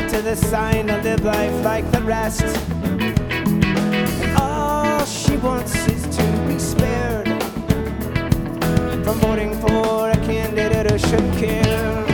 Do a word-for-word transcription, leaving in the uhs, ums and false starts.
to the sign to live life like the rest. And all she wants is to be spared from voting for a candidate who should care.